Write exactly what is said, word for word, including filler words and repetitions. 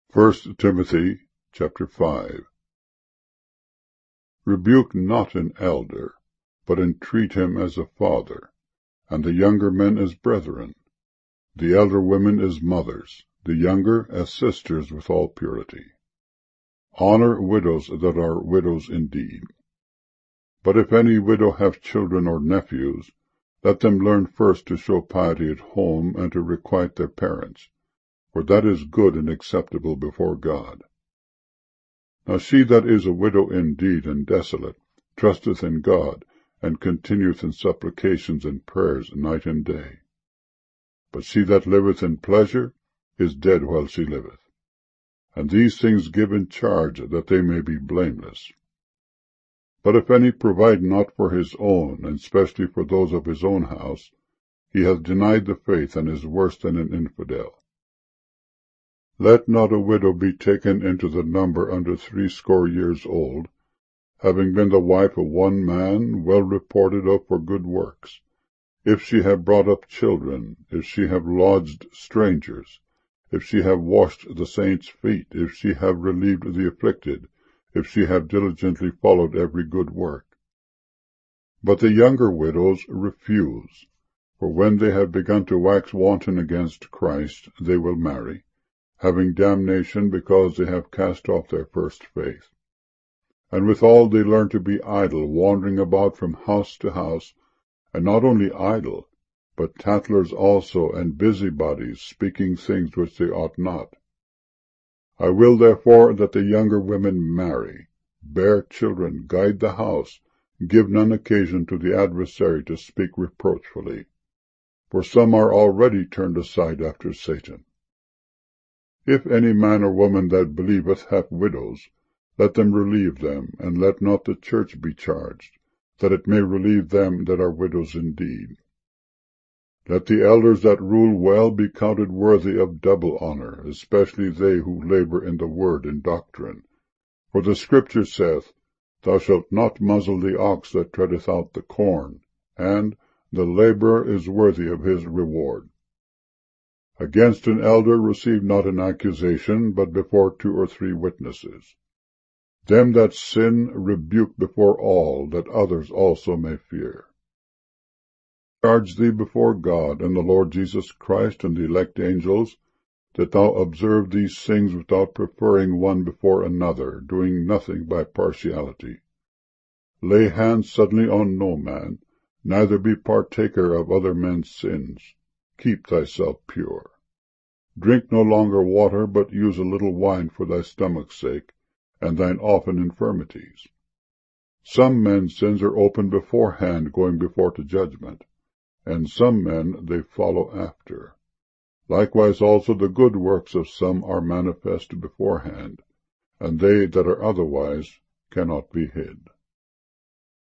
First Timothy chapter five. Rebuke not an elder, but entreat him as a father, and the younger men as brethren, the elder women as mothers, the younger as sisters with all purity. Honor widows that are widows indeed. But if any widow have children or nephews, let them learn first to show piety at home, and to requite their parents, for that is good and acceptable before God. Now she that is a widow indeed and desolate trusteth in God, and continueth in supplications and prayers night and day. But she that liveth in pleasure is dead while she liveth. And these things give in charge, that they may be blameless. But if any provide not for his own, and specially for those of his own house, he hath denied the faith, and is worse than an infidel. Let not a widow be taken into the number under threescore years old, having been the wife of one man, well reported of for good works, if she have brought up children, if she have lodged strangers, if she have washed the saints' feet, if she have relieved the afflicted, if she have diligently followed every good work. But the younger widows refuse, for when they have begun to wax wanton against Christ, they will marry, having damnation, because they have cast off their first faith. And withal they learn to be idle, wandering about from house to house, and not only idle, but tattlers also, and busybodies, speaking things which they ought not. I will therefore that the younger women marry, bear children, guide the house, give none occasion to the adversary to speak reproachfully. For some are already turned aside after Satan. If any man or woman that believeth have widows, let them relieve them, and let not the church be charged, that it may relieve them that are widows indeed. Let the elders that rule well be counted worthy of double honor, especially they who labor in the word and doctrine. For the Scripture saith, Thou shalt not muzzle the ox that treadeth out the corn, and the laborer is worthy of his reward. Against an elder receive not an accusation, but before two or three witnesses. Them that sin rebuke before all, that others also may fear. Charge thee before God and the Lord Jesus Christ and the elect angels, that thou observe these things without preferring one before another, doing nothing by partiality. Lay hands suddenly on no man, neither be partaker of other men's sins. Keep thyself pure. Drink no longer water, but use a little wine for thy stomach's sake, and thine often infirmities. Some men's sins are open beforehand, going before to judgment, and some men they follow after. Likewise also the good works of some are manifest beforehand, and they that are otherwise cannot be hid.